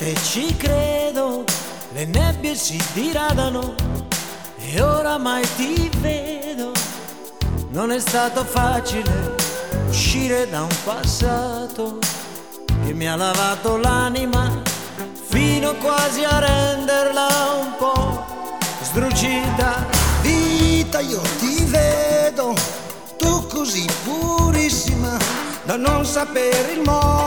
e ci credo, le nebbie si diradano e oramai ti vedo. Non è stato facile uscire da un passato che mi ha lavato l'anima fino quasi a renderla un po' sdrucita. Vita, io ti vedo, tu così purissima da non sapere il modo